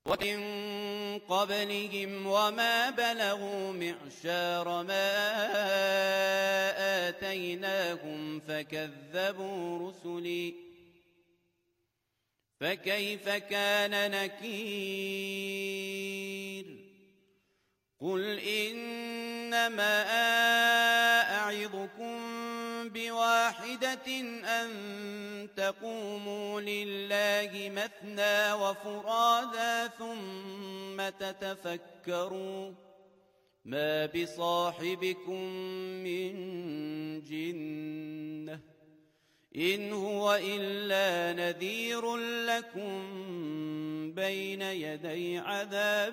ومن قبلهم وما بلغوا معشار ما آتيناهم فكذبوا رسلي فكيف كان نكير قل إنما أعظكم بواحدة أن تقوموا لله مثنى وفرادا ثم تتفكروا ما بصاحبكم من جنة إن هو إلا نذير لكم بين يدي عذاب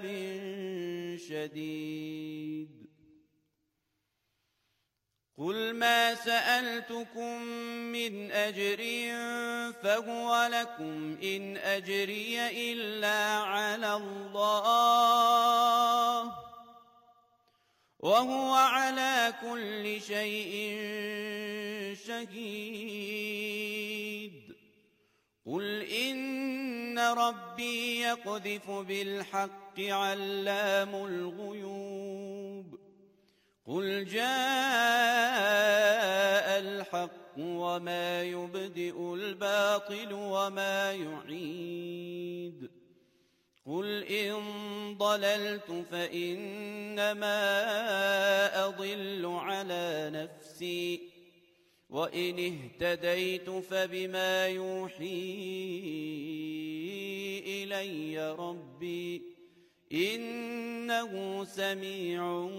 شديد قل ما سألتكم من أجر فهو لكم إن أجري إلا على الله وهو على كل شيء شهيد قل إن ربي يقذف بالحق علام الغيوب قل جاء الحق وما يبدئ الباطل وما يعيد قل إن ضللت فإنما أضل على نفسي وإن اهتديت فبما يوحي إلي ربي إنه سميع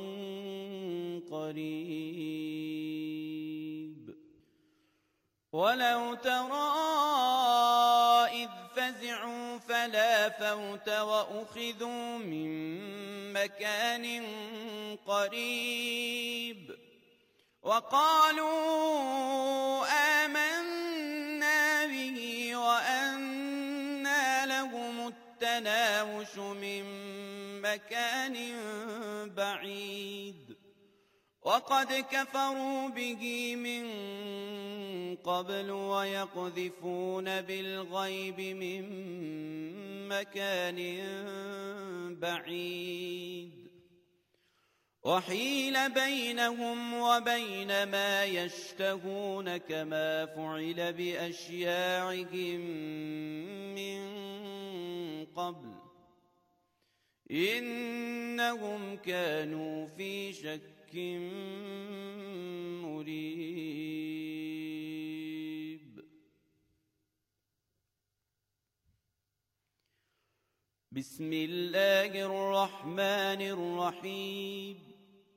قريب ولو ترى إذ فزعوا فلا فوت وأخذوا من مكان قريب وقالوا آمنا به وأنى لهم التناوش من مكان بعيد وقد كفروا به من قبل ويقذفون بالغيب من مكان بعيد وحيل بينهم وبين ما يشتهون كما فعل بأشياعهم من قبل إنهم كانوا في شك مريب بسم الله الرحمن الرحيم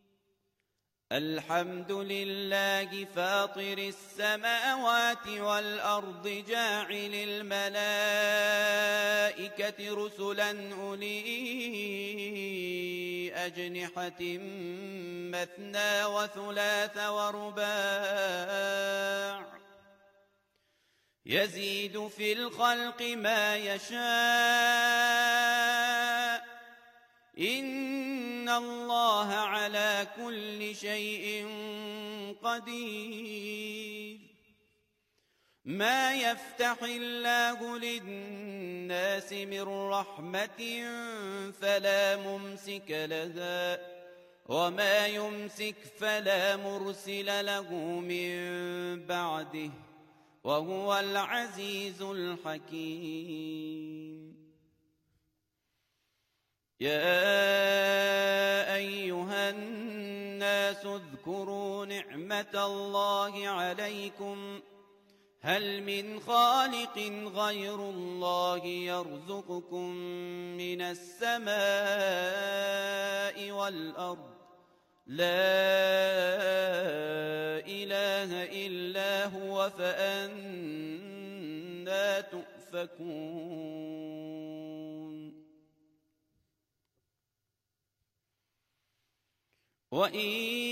الحمد لله فاطر السماوات والأرض جاعل الملائكة رسلا أولي أجنحة مثنى وثلاث ورباع يزيد في الخلق ما يشاء إن الله على كل شيء قدير ما يفتح الله للناس من رحمة فلا ممسك لها وما يمسك فلا مرسل له من بعده وهو العزيز الحكيم يا أيها الناس اذكروا نعمة الله عليكم هل من خالق غير الله يرزقكم من السماء والأرض لا إله إلا هو فأنى تؤفكون وإن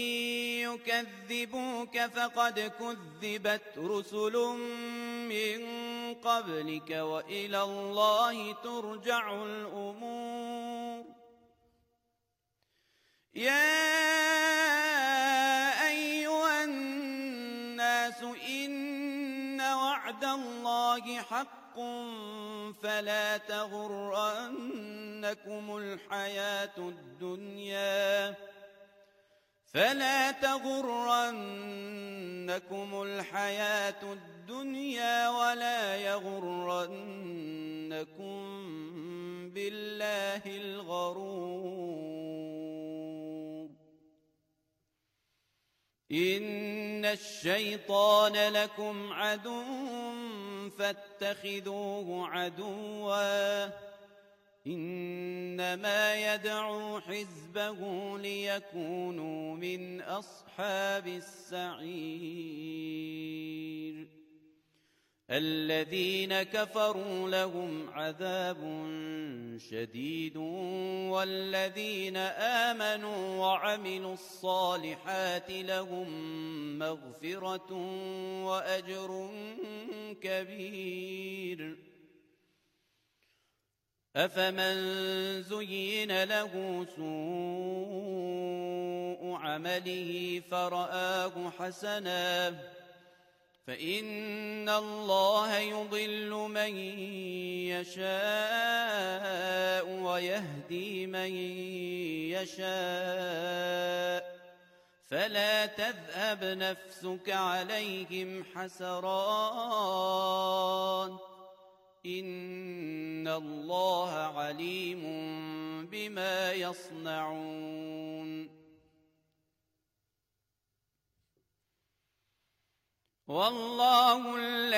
يكذبوك فقد كذبت رسل من قبلك وإلى الله ترجع الأمور يا أيها الناس إن وعد الله حق فلا تغرنكم فلا تغرنكم الحياة الدنيا ولا يغرنكم بالله الغرور إن الشيطان لكم عدو فاتخذوه عدوا إنما يدعو حزبه ليكونوا من أصحاب السعير الذين كفروا لهم عذاب شديد والذين آمنوا وعملوا الصالحات لهم مغفرة وأجر كبير أفمن زين له سوء عمله فرآه حسنا فإن الله يضل من يشاء ويهدي من يشاء فلا تذهب نفسك عليهم حسرات إن الله عليم بما يصنعون والله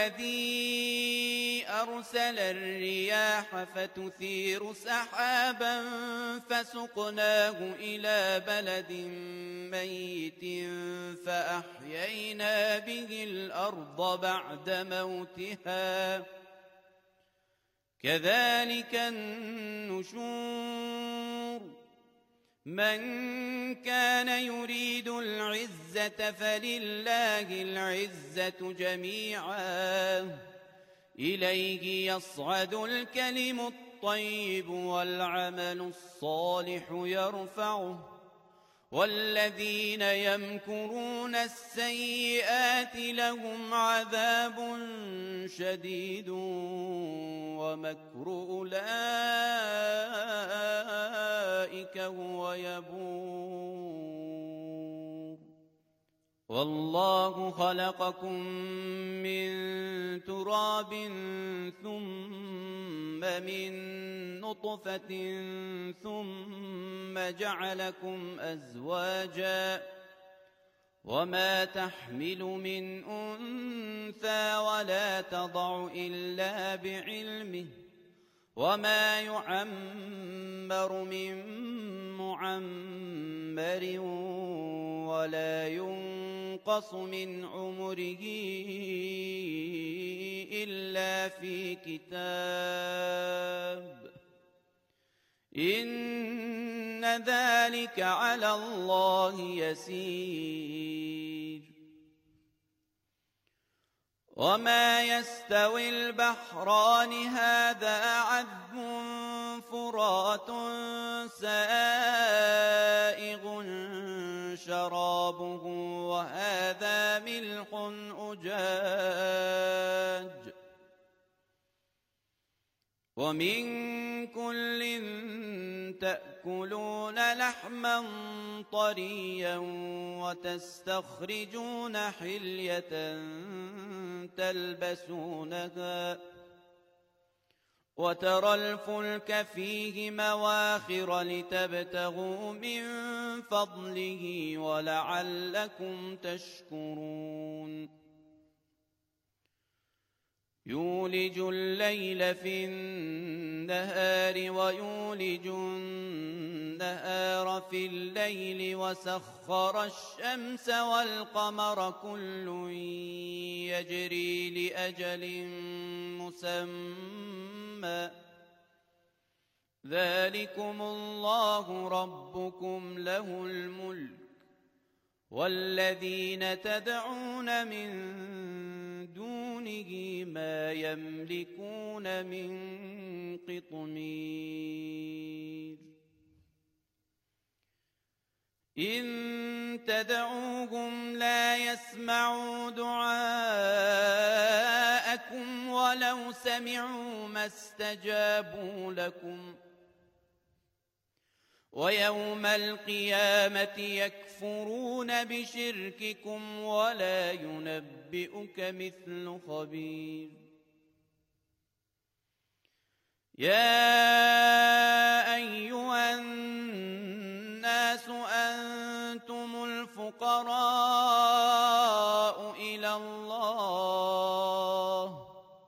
الذي أرسل الرياح فتثير سحابا فسقناه إلى بلد ميت فأحيينا به الأرض بعد موتها كذلك النشور من كان يريد العزة فلله العزة جميعا إليه يصعد الكلم الطيب والعمل الصالح يرفعه والذين يمكرون السيئات لهم عذاب شديد ومكر أولئك هو يبور والله خلقكم من تراب ثم من نطفة ثم جعلكم أزواجا وما تحمل من أنثى ولا تضع إلا بعلمه وما يعمر من معمر ولا ينقص من عمره إلا في كتاب إن ذلك على الله يسير وما يستوي البحران هذا عذب فرات سائغ شرابه وهذا ملح أجاج ومن كل تأكلون لحما طريا وتستخرجون حلية تلبسونها وترى الفلك فيه مواخر لتبتغوا من فضله ولعلكم تشكرون يولج الليل في النهار ويولج النهار في الليل وسخر الشمس والقمر كل يجري لأجل مسمى ذلكم الله ربكم له الملك والذين تدعون من دونه ما يملكون من قطمير إن تدعوهم لا يسمعوا دعاءكم ولو سمعوا ما استجابوا لكم ويوم القيامة يكفرون بشرككم ولا ينبئك مثل خبير يا أيها الناس أنتم الفقراء إلى الله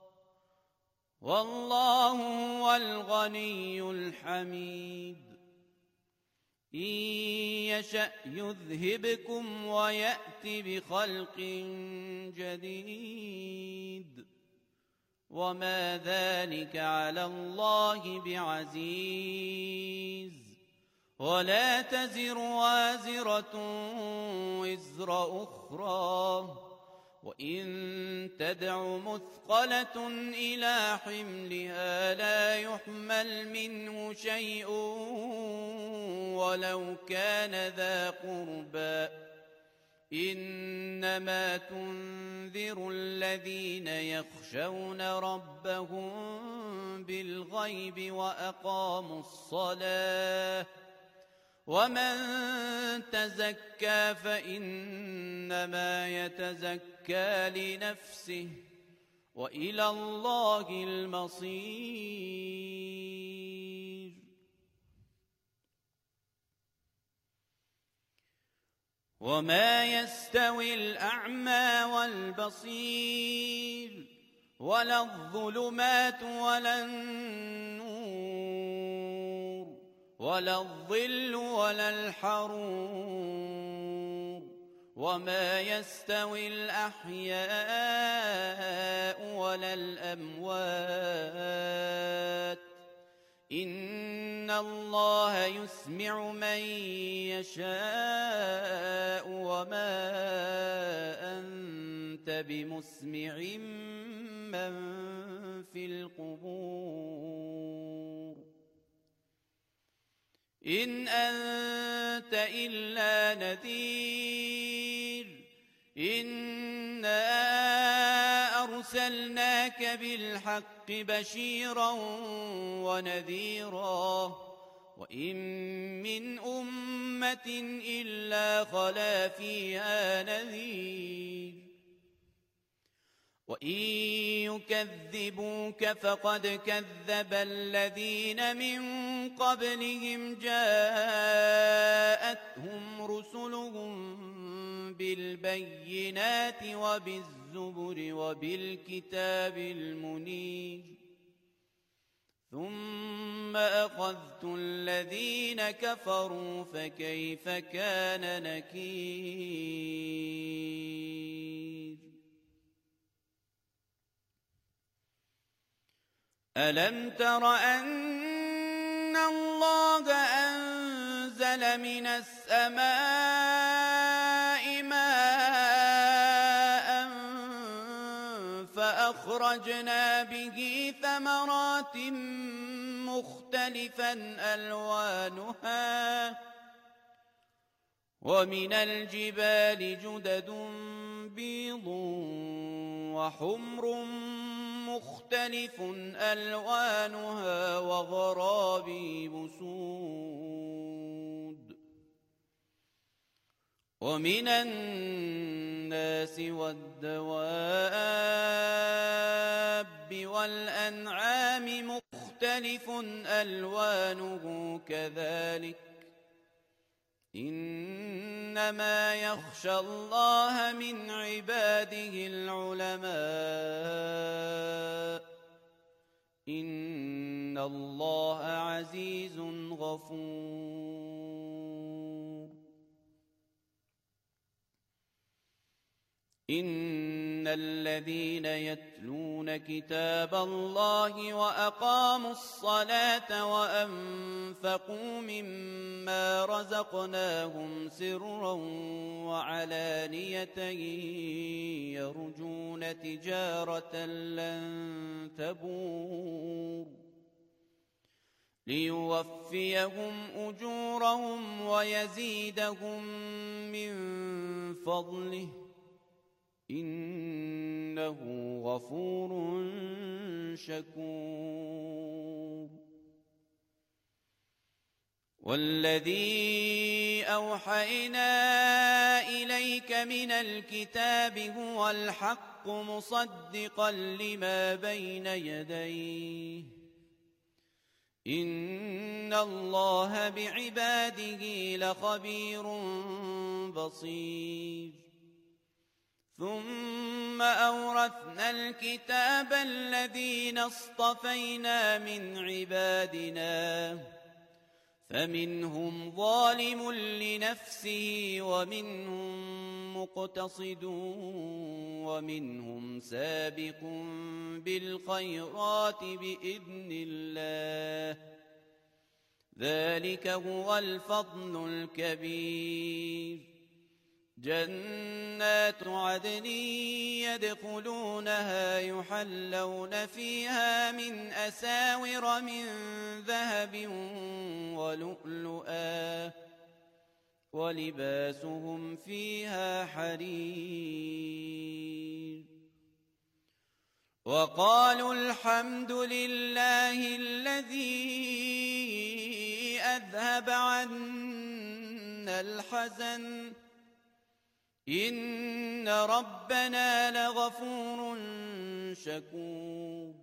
والله هو الغني الحميد إن يشأ يذهبكم ويأت بخلق جديد وما ذلك على الله بعزيز ولا تزر وازرة وزر أخرى وإن تدع مثقلة إلى حملها لا يحمل منه شيء ولو كان ذا قربى إنما تنذر الذين يخشون ربهم بالغيب وأقاموا الصلاة ومن تزكى فإنما يتزكى لنفسه وإلى الله المصير وما يستوي الأعمى والبصير ولا الظلمات ولا النور ولا الظل ولا الحرور وما يستوي الأحياء ولا الأموات إن الله يسمع من يشاء وما أنت بمسمع من في القبور إن أنت إلا نذير إنا أرسلناك بالحق بشيرا ونذيرا وإن من أمة إلا خلا فيها نذير وإن يكذبوك فقد كذب الذين من قبلهم جاءتهم رسلهم بالبينات وبالزبر وبالكتاب المنير ثم أخذت الذين كفروا فكيف كان نكير ألم تر أن الله أنزل من السماء ماء فأخرجنا به ثمرات مختلفا ألوانها ومن الجبال جدد بيض وحمر مختلف ألوانها وغرابيب سود ومن الناس والدواب والأنعام مختلف ألوانه كذلك إنما يخشى الله من عباده العلماء إن الله عزيز غفور إن الذين يتلون كتاب الله وأقاموا الصلاة وأنفقوا مما رزقناهم سرا وعلانية يرجون تجارة لن تبور ليوفيهم أجورهم ويزيدهم من فضله إنه غفور شكور والذي أوحينا إليك من الكتاب هو الحق مصدقا لما بين يديه إن الله بعباده لخبير بصير ثم أورثنا الكتاب الذين اصطفينا من عبادنا فمنهم ظالم لنفسه ومنهم مقتصد ومنهم سابق بالخيرات بإذن الله ذلك هو الفضل الكبير جنات عدن يدخلونها يحلون فيها من أساور من ذهب ولؤلؤا ولباسهم فيها حرير وقالوا الحمد لله الذي أذهب عنا الحزن إن ربنا لغفور شكور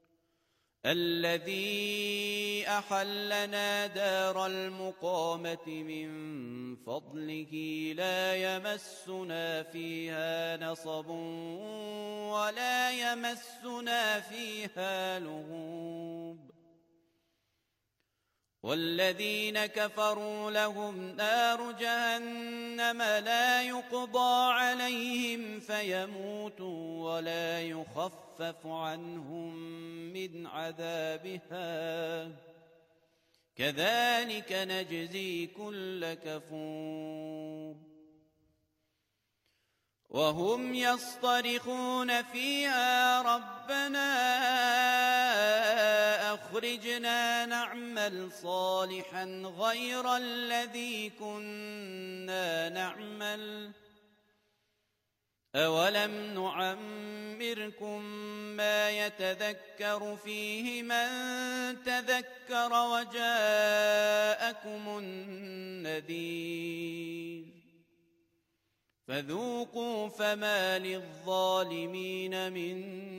الذي أحلنا دار المقامة من فضله لا يمسنا فيها نصب ولا يمسنا فيها لغوب والذين كفروا لهم نار جهنم لا يقضى عليهم فيموتوا ولا يخفف عنهم من عذابها كذلك نجزي كل كفور وهم يصطرخون فيها ربنا أخرجنا نعمل صالحا غير الذي كنا نعمل أولم نعمركم ما يتذكر فيه من تذكر وجاءكم النذير فذوقوا فما للظالمين من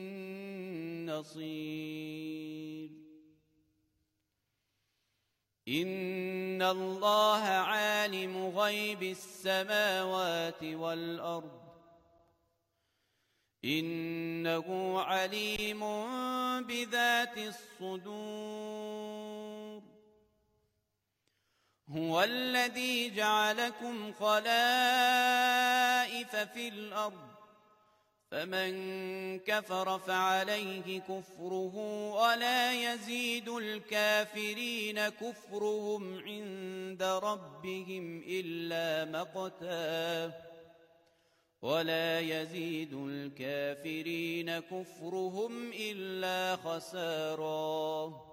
نصير إن الله عالم غيب السماوات والأرض إنه عليم بذات الصدور هو الذي جعلكم خلائف في الأرض فمن كفر فعليه كفره ولا يزيد الكافرين كفرهم عند ربهم إلا مقتا ولا يزيد الكافرين كفرهم إلا خسارا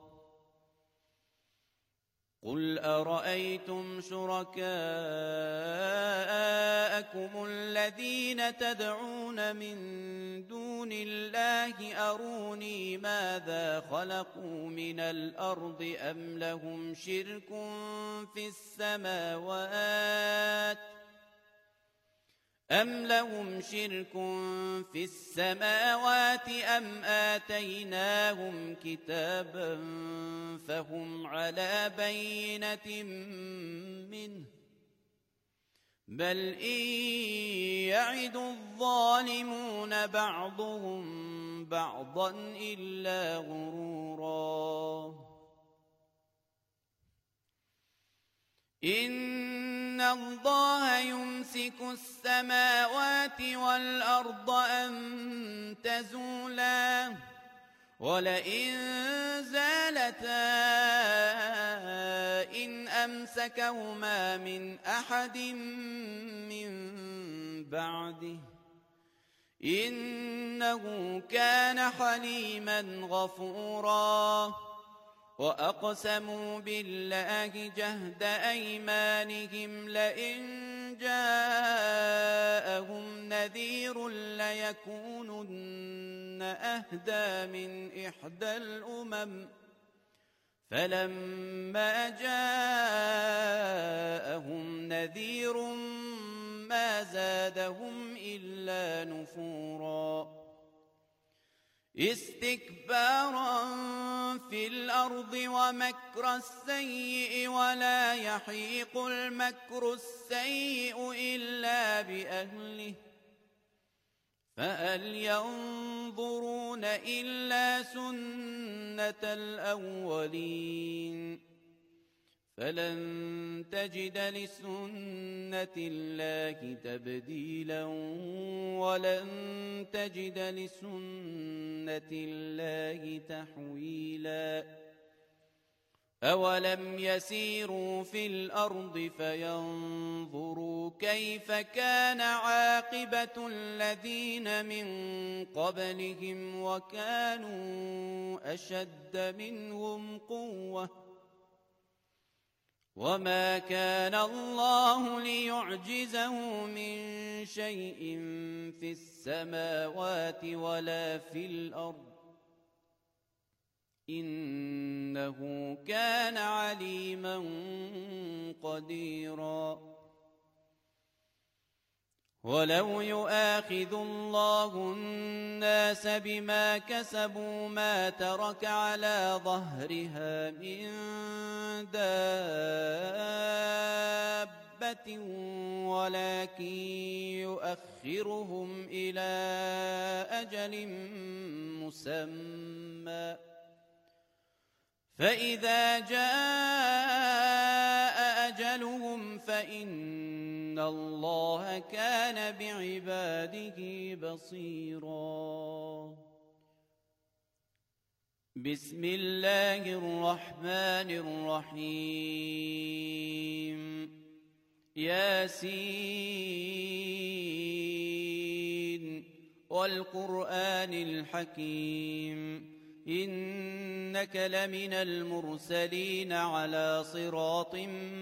قل أرأيتم شركاءكم الذين تدعون من دون الله أروني ماذا خلقوا من الأرض أم لهم شرك في السماوات أم آتيناهم كتابا فهم على بينة منه بل إن يعد الظالمون بعضهم بعضا إلا غرورا إن الله يمسك السماوات والأرض أن تزولا ولئن زالتا إن أمسكهما من أحد من بعده إنه كان حليما غفورا وأقسموا بالله جهد أيمانهم لئن جاءهم نذير ليكونن أهدى من إحدى الأمم فلما جاءهم نذير ما زادهم إلا نفورا استكبارا في الأرض ومكر السيء ولا يحيق المكر السيء إلا بأهله فهل ينظرون إلا سنة الأولين فلن تجد لسنة الله تبديلا ولن تجد لسنة الله تحويلا أولم يسيروا في الأرض فينظروا كيف كان عاقبة الذين من قبلهم وكانوا أشد منهم قوة وما كان الله ليعجزه من شيء في السماوات ولا في الأرض إنه كان عليما قديرا ولو يؤاخذ الله الناس بما كسبوا ما ترك على ظهرها من دابة ولكن يؤخرهم إلى أجل مسمى فإذا جاء أجلهم فإن الله كان بعباده بصيرا بسم الله الرحمن الرحيم ياسين والقرآن الحكيم إنك لمن المرسلين على صراط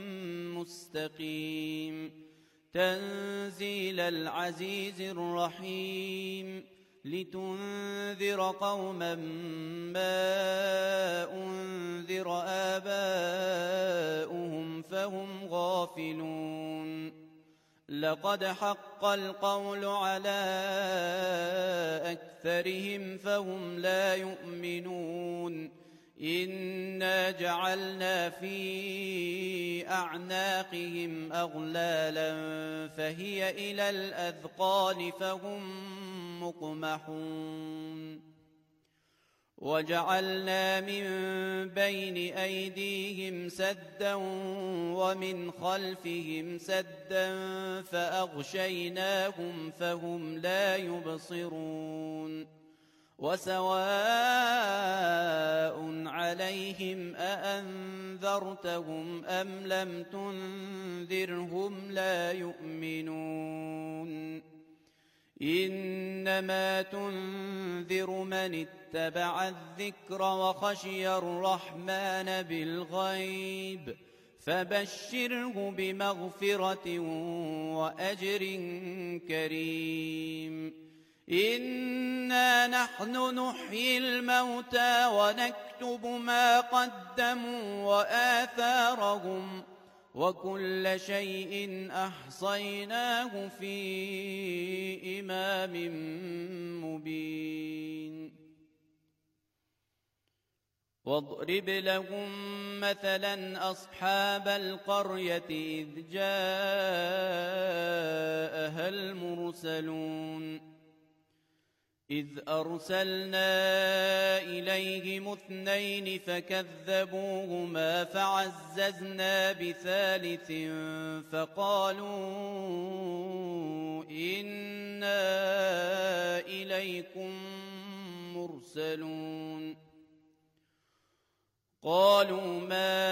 مستقيم تنزيل العزيز الرحيم لتنذر قوما ما أنذر آباؤهم فهم غافلون لقد حق القول على أكثرهم فهم لا يؤمنون إنا جعلنا في أعناقهم أغلالا فهي إلى الأذقان فهم مقمحون وجعلنا من بين أيديهم سدا ومن خلفهم سدا فأغشيناهم فهم لا يبصرون وسواء عليهم أأنذرتهم أم لم تنذرهم لا يؤمنون إنما تنذر من اتبع الذكر وخشي الرحمن بالغيب فبشره بمغفرة وأجر كريم إنا نحن نحيي الموتى ونكتب ما قدموا وآثارهم وكل شيء أحصيناه في إمام مبين واضرب لهم مثلا أصحاب القرية إذ جاءها المرسلون إذ أرسلنا إليهم 2 فكذبوهما فعززنا بثالث فقالوا إنا إليكم مرسلون قالوا ما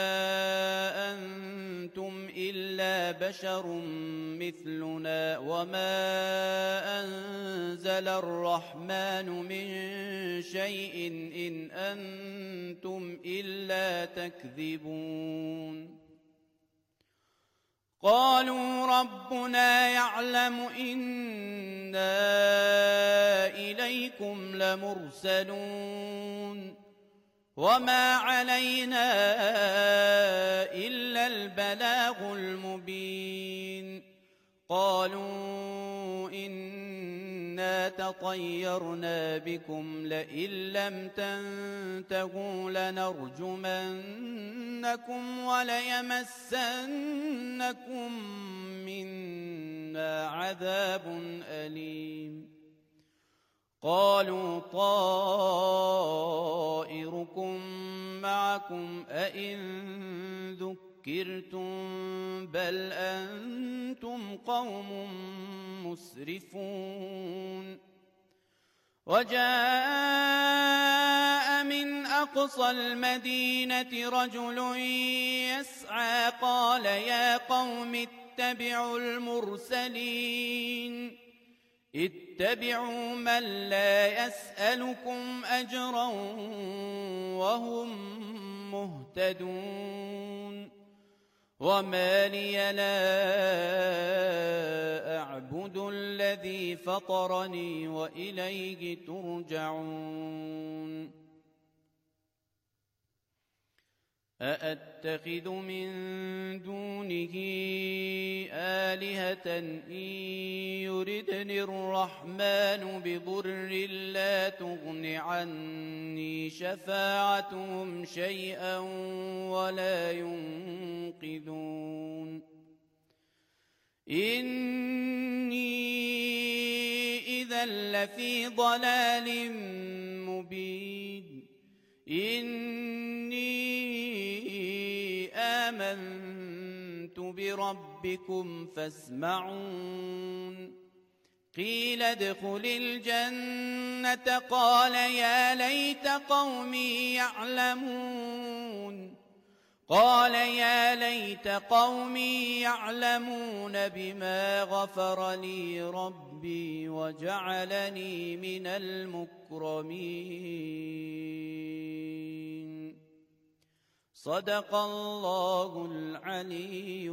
أنتم إلا بشر مثلنا وما أنزل الرحمن من شيء إن أنتم إلا تكذبون قالوا ربنا يعلم إنا إليكم لمرسلون وما علينا إلا البلاغ المبين قالوا إنا تطيرنا بكم لئن لم تنتهوا لنرجمنكم وليمسنكم منا عذاب أليم قالوا طائركم معكم أئن ذكرتم بل أنتم قوم مسرفون وجاء من أقصى المدينة رجل يسعى قال يا قوم اتبعوا المرسلين اتبعوا من لا يسألكم أجرا وهم مهتدون وما لي لا أعبد الذي فطرني وإليه ترجعون أأتخذ من دونه آلهة إن يردني الرحمن بضر لا تغن عني شفاعتهم شيئا ولا ينقذون إني إذا لفي ضلال مبين إني آمنت بربكم فاسمعون قيل ادخل الجنة قال يا ليت قومي يعلمون بما غفر لي ربي وجعلني من المكرمين صدق الله العلي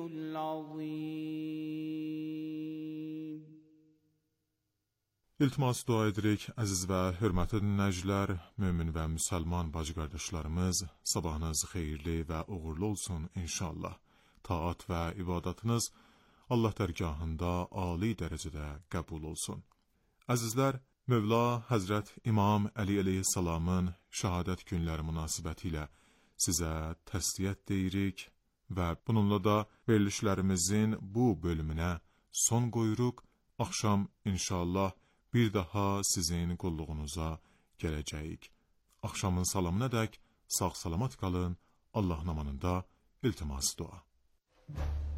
العظيم. İltimas dua edirik, əziz və hörmətli dinləyicilər, mömin və müsəlman bacı qardaşlarımız, sabahınız xeyirli və uğurlu olsun inşallah. Taat və ibadətiniz Allah dərgahında ali dərəcədə qəbul olsun. Əzizlər, Mövla Həzrət İmam Əli əleyhissalamın şəhadət günləri münasibəti ilə sizə təsliyyət deyirik və bununla da verilişlərimizin bu bölümünə son qoyuruq. Axşam inşallah bir daha sizin qulluğunuza gələcəyik. Axşamın salamına dək sağ salamat qalın. Allah namanında iltimas dua.